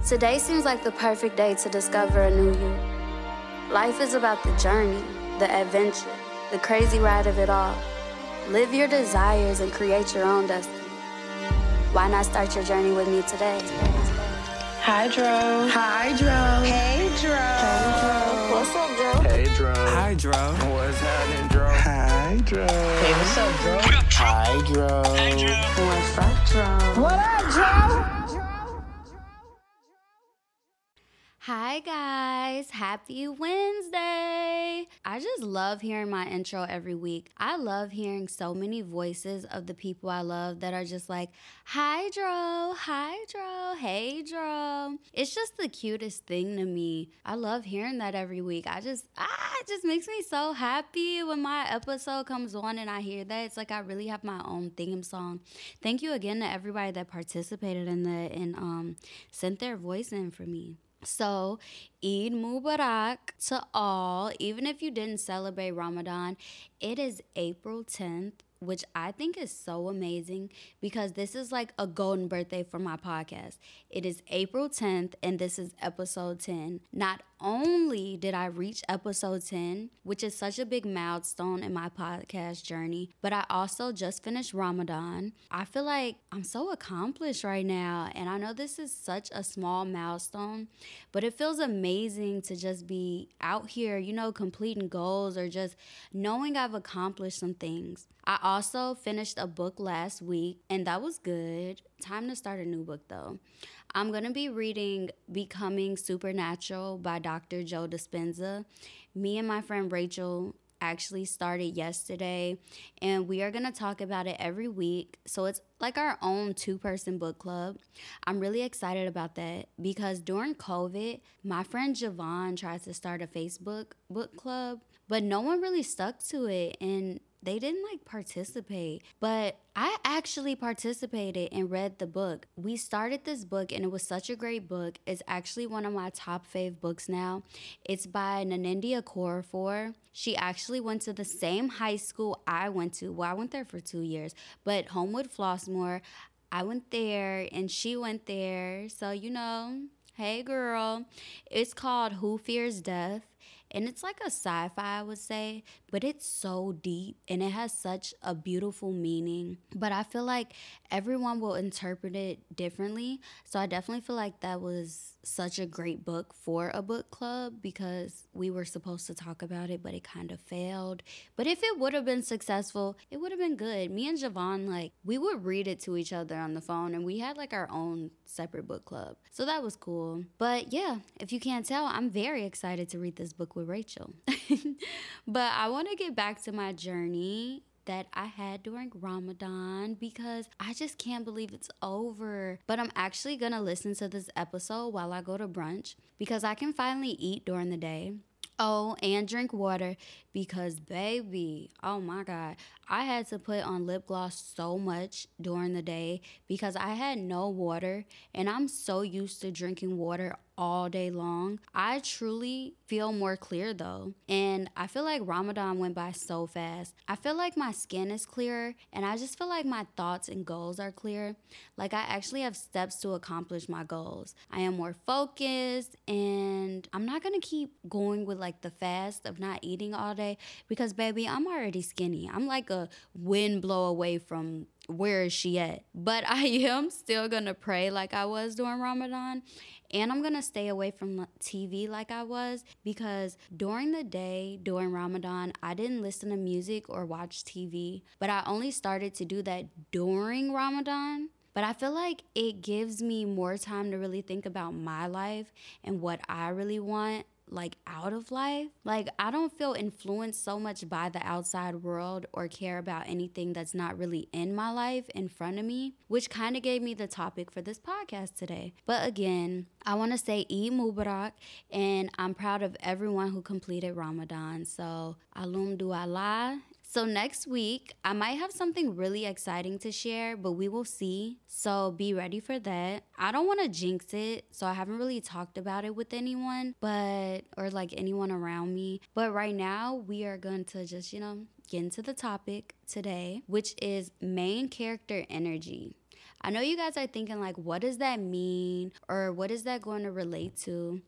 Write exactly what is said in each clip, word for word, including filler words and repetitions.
Today seems like the perfect day to discover a new you. Life is about the journey, the adventure, the crazy ride of it all. Live your desires and create your own destiny. Why not start your journey with me today? Hi, Dro. Hi, Dro. Hey, Dro. Hey, Dro. What's up, Dro? Hey, Dro. Hi, Dro. What's happening, Dro? Hi, Dro. Hey, what's up, Dro? Hi, Dro. Hey, Dro. What's up, Dro? What up, Dro? Hi guys, happy Wednesday. I just love hearing my intro every week. I love hearing so many voices of the people I love that are just like, hi Dro, hi Dro, hey Dro. It's just the cutest thing to me. I love hearing that every week. I just, ah, it just makes me so happy when my episode comes on and I hear that. It's like I really have my own theme song. Thank you again to everybody that participated in that and um sent their voice in for me. So, Eid Mubarak to all. Even if you didn't celebrate Ramadan, it is April tenth, which I think is so amazing because this is like a golden birthday for my podcast. It is April tenth, and this is episode ten. Not only did I reach episode ten, which is such a big milestone in my podcast journey, but I also just finished Ramadan. I feel like I'm so accomplished right now, and I know this is such a small milestone, but it feels amazing to just be out here, you know, completing goals or just knowing I've accomplished some things. I also finished a book last week, and that was good. Time to start a new book, though. I'm going to be reading Becoming Supernatural by Doctor Joe Dispenza. Me and my friend Rachel actually started yesterday, and we are going to talk about it every week. So it's like our own two-person book club. I'm really excited about that because during COVID, my friend Javon tried to start a Facebook book club, but no one really stuck to it, and they didn't like participate, but I actually participated and read the book. We started this book and it was such a great book. It's actually one of my top fave books now. It's by Nanindya Okorafor. She actually went to the same high school I went to. Well, I went there for two years, but Homewood Flossmoor, I went there and she went there. So, you know, hey girl. It's called Who Fears Death. And it's like a sci-fi, I would say, but it's so deep and it has such a beautiful meaning. But I feel like everyone will interpret it differently. So I definitely feel like that was such a great book for a book club because we were supposed to talk about it, but it kind of failed. But if it would have been successful, it would have been good. Me and Javon, like, we would read it to each other on the phone and we had like our own separate book club. So that was cool. But yeah, if you can't tell, I'm very excited to read this book with Rachel. But I want to get back to my journey that I had during Ramadan because I just can't believe it's over. But I'm actually going to listen to this episode while I go to brunch because I can finally eat during the day. Oh, and drink water because, baby, oh my God, I had to put on lip gloss so much during the day because I had no water, and I'm so used to drinking water all day long. I truly feel more clear though, and I feel like Ramadan went by so fast. I feel like my skin is clearer, and I just feel like my thoughts and goals are clear. Like I actually have steps to accomplish my goals. I am more focused, and I'm not gonna keep going with like the fast of not eating all day because, baby, I'm already skinny. I'm like a wind blow away from where is she at? But I am still gonna pray like I was during Ramadan, and I'm gonna stay away from T V like I was because during the day, during Ramadan, I didn't listen to music or watch T V, but I only started to do that during Ramadan. But I feel like it gives me more time to really think about my life and what I really want, like out of life. Like I don't feel influenced so much by the outside world or care about anything that's not really in my life in front of me, which kind of gave me the topic for this podcast today. But again, I want to say Eid Mubarak, and I'm proud of everyone who completed Ramadan. So Alhamdulillah. So next week, I might have something really exciting to share, but we will see. So be ready for that. I don't want to jinx it, so I haven't really talked about it with anyone, but or like anyone around me. But right now, we are going to just, you know, get into the topic today, which is main character energy. I know you guys are thinking like, what does that mean? Or what is that going to relate to?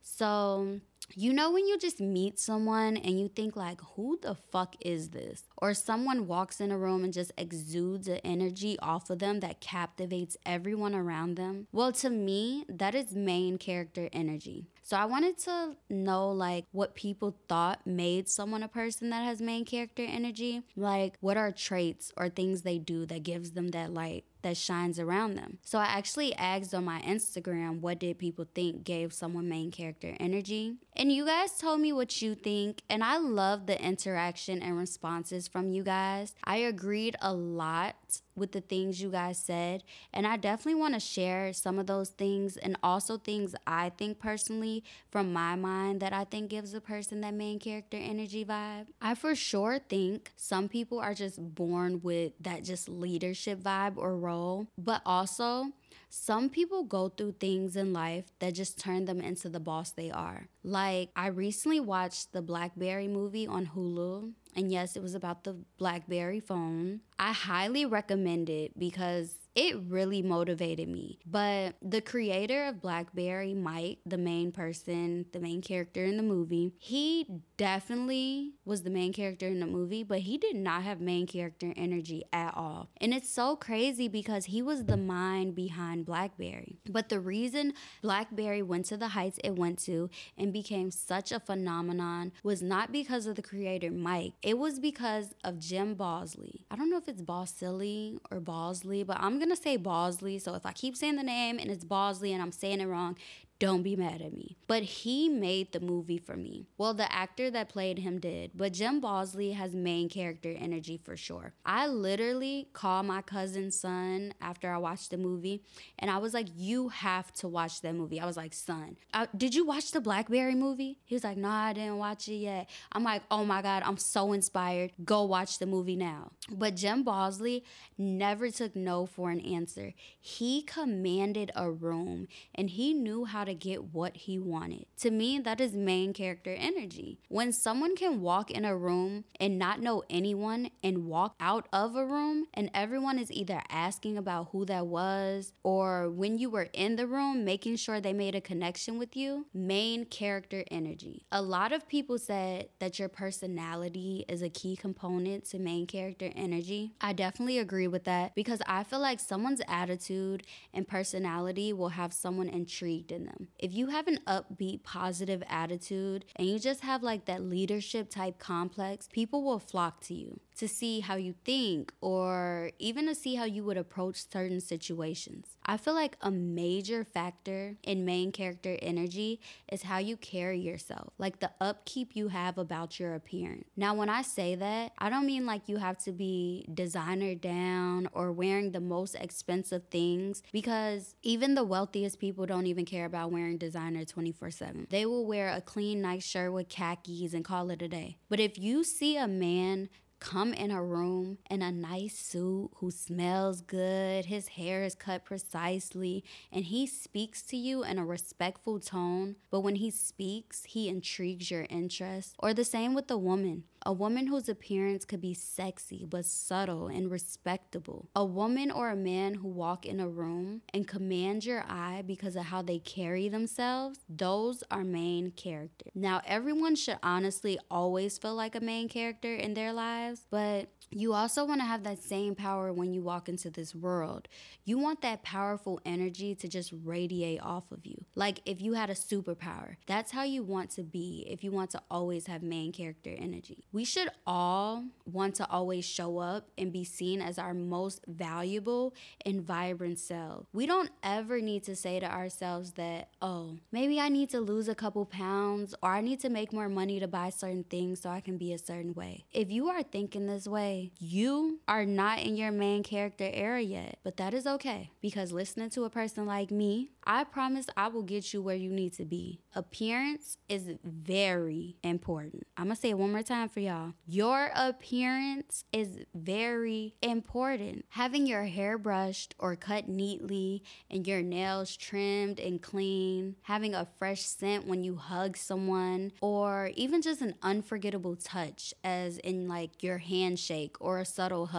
So, you know when you just meet someone and you think like, who the fuck is this? Or someone walks in a room and just exudes an energy off of them that captivates everyone around them? Well, to me, that is main character energy. So I wanted to know like what people thought made someone a person that has main character energy. Like what are traits or things they do that gives them that light that shines around them. So I actually asked on my Instagram, what did people think gave someone main character energy? And you guys told me what you think, and I love the interaction and responses from you guys. I agreed a lot with the things you guys said, and I definitely want to share some of those things and also things I think personally from my mind that I think gives a person that main character energy vibe. I for sure think some people are just born with that just leadership vibe or role, but also some people go through things in life that just turn them into the boss they are. Like, I recently watched the Blackberry movie on Hulu. And yes, it was about the Blackberry phone. I highly recommend it because it really motivated me. But the creator of Blackberry, Mike, the main person, the main character in the movie, he definitely was the main character in the movie, but he did not have main character energy at all. And it's so crazy because he was the mind behind Blackberry. But the reason Blackberry went to the heights it went to and became such a phenomenon was not because of the creator, Mike. It was because of Jim Bosley. I don't know if it's Bosley or Bosley, but I'm gonna say Bosley. So if I keep saying the name and it's Bosley and I'm saying it wrong, don't be mad at me. But he made the movie for me. Well, the actor that played him did, but Jim Bosley has main character energy for sure. I literally called my cousin's son after I watched the movie, and I was like, you have to watch that movie. I was like, son, uh, did you watch the Blackberry movie? He was like, no, I didn't watch it yet. I'm like, oh my God, I'm so inspired. Go watch the movie now. But Jim Bosley never took no for an answer. He commanded a room, and he knew how to get what he wanted. To me, that is main character energy. When someone can walk in a room and not know anyone and walk out of a room and everyone is either asking about who that was or when you were in the room making sure they made a connection with you, main character energy. A lot of people said that your personality is a key component to main character energy. I definitely agree with that because I feel like someone's attitude and personality will have someone intrigued in them. If you have an upbeat, positive attitude and you just have like that leadership type complex, people will flock to you to see how you think or even to see how you would approach certain situations. I feel like a major factor in main character energy is how you carry yourself, like the upkeep you have about your appearance. Now, when I say that, I don't mean like you have to be designer down or wearing the most expensive things, because even the wealthiest people don't even care about wearing designer twenty-four seven. They will wear a clean, nice shirt with khakis and call it a day. But if you see a man come in a room in a nice suit, who smells good, his hair is cut precisely, and he speaks to you in a respectful tone, but when he speaks, he intrigues your interest. Or the same with the woman. A woman whose appearance could be sexy but subtle and respectable. A woman or a man who walk in a room and command your eye because of how they carry themselves, those are main characters. Now, everyone should honestly always feel like a main character in their lives, but you also want to have that same power when you walk into this world. You want that powerful energy to just radiate off of you. Like if you had a superpower, that's how you want to be if you want to always have main character energy. We should all want to always show up and be seen as our most valuable and vibrant self. We don't ever need to say to ourselves that, oh, maybe I need to lose a couple pounds or I need to make more money to buy certain things so I can be a certain way. If you are thinking this way, you are not in your main character era yet, but that is okay, because listening to a person like me, I promise I will get you where you need to be. Appearance is very important. I'm gonna say it one more time for y'all. Your appearance is very important. Having your hair brushed or cut neatly and your nails trimmed and clean, having a fresh scent when you hug someone, or even just an unforgettable touch as in like your handshake or a subtle hug.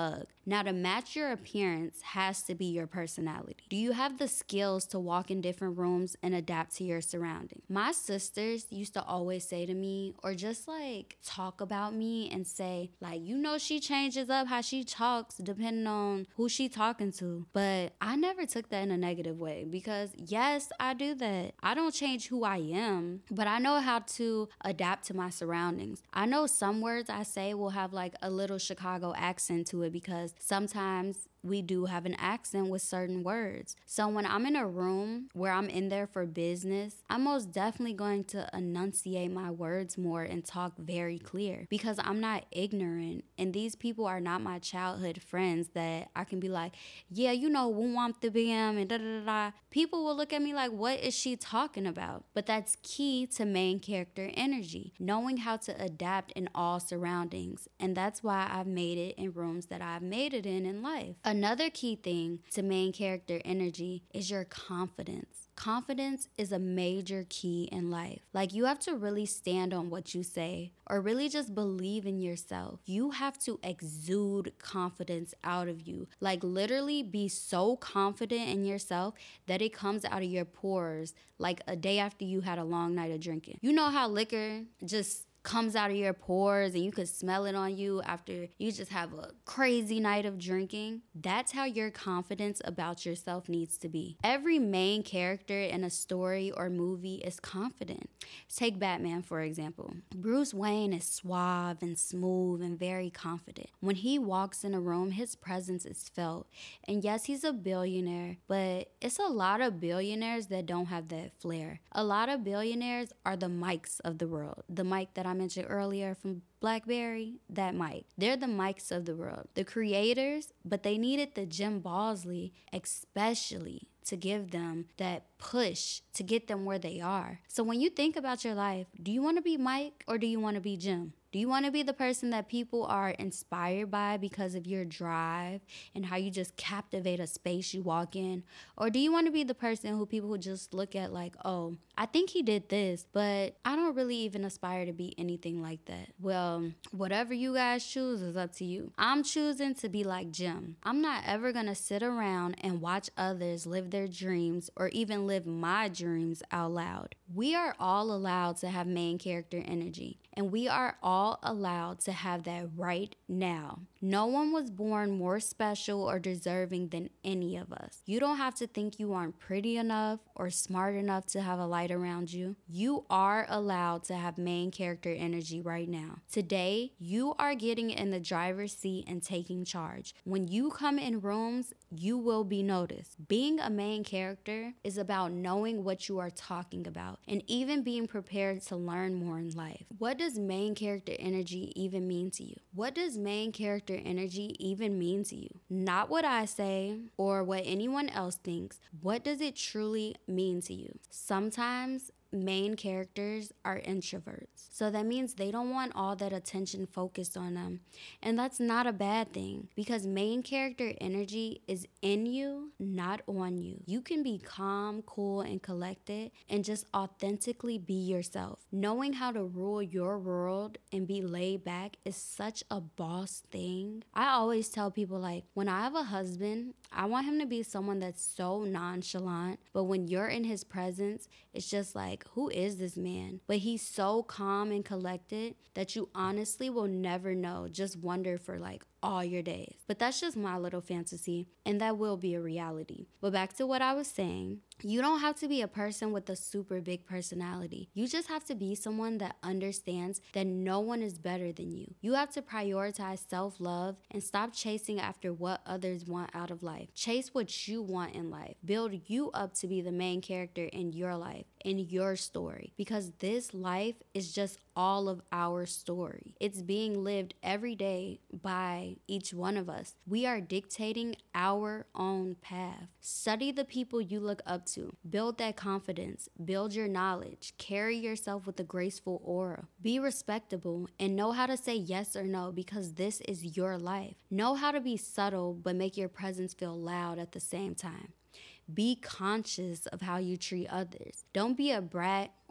Now, to match your appearance has to be your personality. Do you have the skills to walk in different rooms and adapt to your surroundings? My sisters used to always say to me, or just like talk about me and say, like, you know, she changes up how she talks depending on who she talking to. But I never took that in a negative way, because yes, I do that. I don't change who I am, but I know how to adapt to my surroundings. I know some words I say will have like a little Chicago accent to it, because sometimes we do have an accent with certain words. So when I'm in a room where I'm in there for business, I'm most definitely going to enunciate my words more and talk very clear, because I'm not ignorant. And these people are not my childhood friends that I can be like, yeah, you know, we want the B M and da da da da. People will look at me like, what is she talking about? But that's key to main character energy, knowing how to adapt in all surroundings. And that's why I've made it in rooms that I've made it in in life. Another key thing to main character energy is your confidence. Confidence is a major key in life. Like, you have to really stand on what you say, or really just believe in yourself. You have to exude confidence out of you. Like, literally be so confident in yourself that it comes out of your pores like a day after you had a long night of drinking. You know how liquor just comes out of your pores and you could smell it on you after you just have a crazy night of drinking? That's how your confidence about yourself needs to be. Every main character in a story or movie is confident. Take Batman, for example. Bruce Wayne is suave and smooth and very confident. When he walks in a room, his presence is felt. And yes, he's a billionaire, but it's a lot of billionaires that don't have that flair. A lot of billionaires are the Mikes of the world. The Mike that I mentioned earlier from BlackBerry, that Mike. They're the Mikes of the world, the creators, but they needed the Jim Bosley especially to give them that push to get them where they are. So when you think about your life, do you want to be Mike or do you want to be Jim? Do you want to be the person that people are inspired by because of your drive and how you just captivate a space you walk in? Or do you want to be the person who people who just look at like, oh, I think he did this, but I don't really even aspire to be anything like that? Well, whatever you guys choose is up to you. I'm choosing to be like Jim. I'm not ever going to sit around and watch others live their dreams or even live my dreams out loud. We are all allowed to have main character energy, and we are all allowed to have that right now. No one was born more special or deserving than any of us. You don't have to think you aren't pretty enough or smart enough to have a light around you. You are allowed to have main character energy right now. Today, you are getting in the driver's seat and taking charge. When you come in rooms, you will be noticed. Being a main character is about knowing what you are talking about and even being prepared to learn more in life. What does main character energy even mean to you? What does main character energy even mean to you? Not what I say or what anyone else thinks. What does it truly mean to you? Sometimes main characters are introverts. So that means they don't want all that attention focused on them. And that's not a bad thing, because main character energy is in you, not on you. You can be calm, cool, and collected and just authentically be yourself. Knowing how to rule your world and be laid back is such a boss thing. I always tell people, like, when I have a husband, I want him to be someone that's so nonchalant, but when you're in his presence, it's just like, who is this man? But he's so calm and collected that you honestly will never know. Just wonder for like all your days. But that's just my little fantasy, and that will be a reality. But back to what I was saying, you don't have to be a person with a super big personality. You just have to be someone that understands that no one is better than you. You have to prioritize self-love and stop chasing after what others want out of life. Chase what you want in life. Build you up to be the main character in your life, in your story, because this life is just all of our story. It's being lived every day by each one of us. We are dictating our own path. Study the people you look up to. Build that confidence. Build your knowledge. Carry yourself with a graceful aura. Be respectable and know how to say yes or no, because this is your life. Know how to be subtle but make your presence feel loud at the same time. Be conscious of how you treat others. Don't be a brat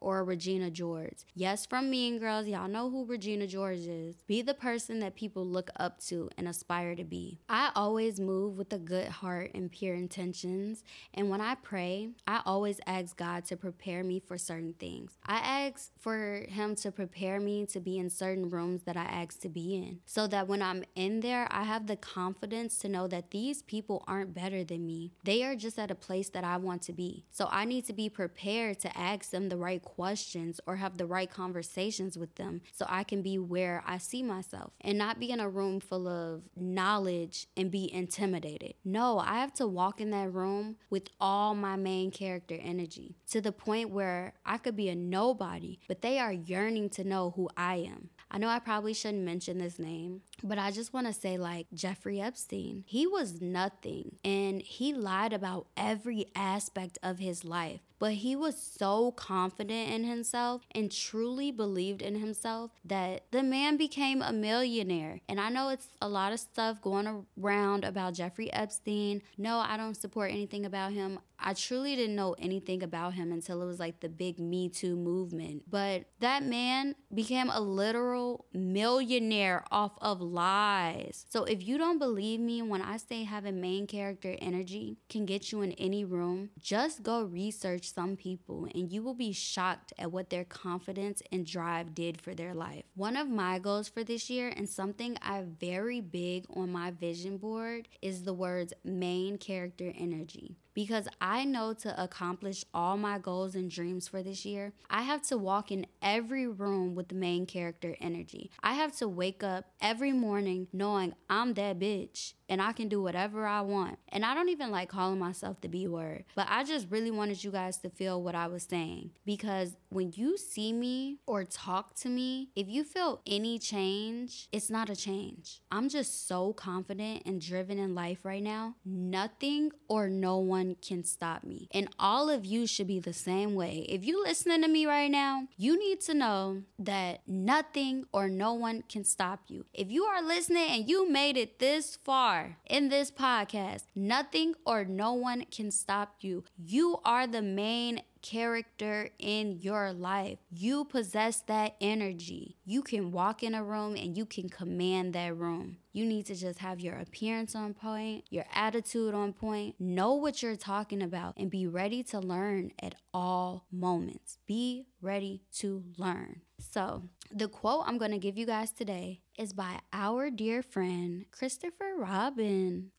or Regina George. Yes, from Mean Girls, y'all know who Regina George is. Be the person that people look up to and aspire to be. I always move with a good heart and pure intentions, and when I pray, I always ask God to prepare me for certain things. I ask for him to prepare me to be in certain rooms that I ask to be in, so that when I'm in there, I have the confidence to know that these people aren't better than me. They are just at a place that I want to be. So I need to be prepared to ask them the right questions or have the right conversations with them so I can be where I see myself and not be in a room full of knowledge and be intimidated. No, I have to walk in that room with all my main character energy to the point where I could be a nobody, but they are yearning to know who I am. I know I probably shouldn't mention this name, but I just want to say, like, Jeffrey Epstein. He was nothing, and he lied about every aspect of his life. But he was so confident in himself and truly believed in himself that the man became a millionaire. And I know it's a lot of stuff going around about Jeffrey Epstein. No, I don't support anything about him. I truly didn't know anything about him until it was like the big Me Too movement. But that man became a literal millionaire off of lies. So if you don't believe me when I say having main character energy can get you in any room, just go research some people and you will be shocked at what their confidence and drive did for their life. One of my goals for this year, and something I very big on my vision board, is the words main character energy. Because I know to accomplish all my goals and dreams for this year, I have to walk in every room with the main character energy. I have to wake up every morning knowing I'm that bitch and I can do whatever I want. And I don't even like calling myself the B word, but I just really wanted you guys to feel what I was saying. Because when you see me or talk to me, if you feel any change, it's not a change. I'm just so confident and driven in life right now. Nothing or no one can stop me. And all of you should be the same way. If you listening to me right now, you need to know that nothing or no one can stop you. If you are listening and you made it this far in this podcast, nothing or no one can stop you. You are the main character in your life. You possess that energy. You can walk in a room and you can command that room. You need to just have your appearance on point, your attitude on point, know what you're talking about, and be ready to learn at all moments. Be ready to learn. So, the quote I'm going to give you guys today is by our dear friend, Christopher Robin.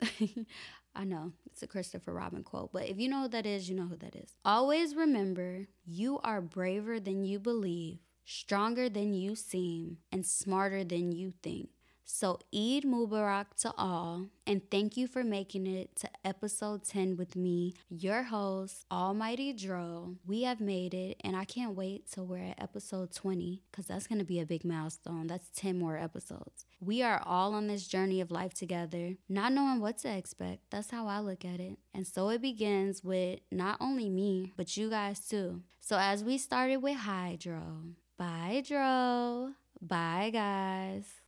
I know, it's a Christopher Robin quote, but if you know who that is, you know who that is. Always remember, you are braver than you believe, stronger than you seem, and smarter than you think. So Eid Mubarak to all, and thank you for making it to episode ten with me, your host, Almighty Dro. We have made it, and I can't wait till we're at episode twenty, because that's going to be a big milestone. That's ten more episodes. We are all on this journey of life together, not knowing what to expect. That's how I look at it. And so it begins with not only me, but you guys too. So as we started with Hydro, bye Dro, bye guys.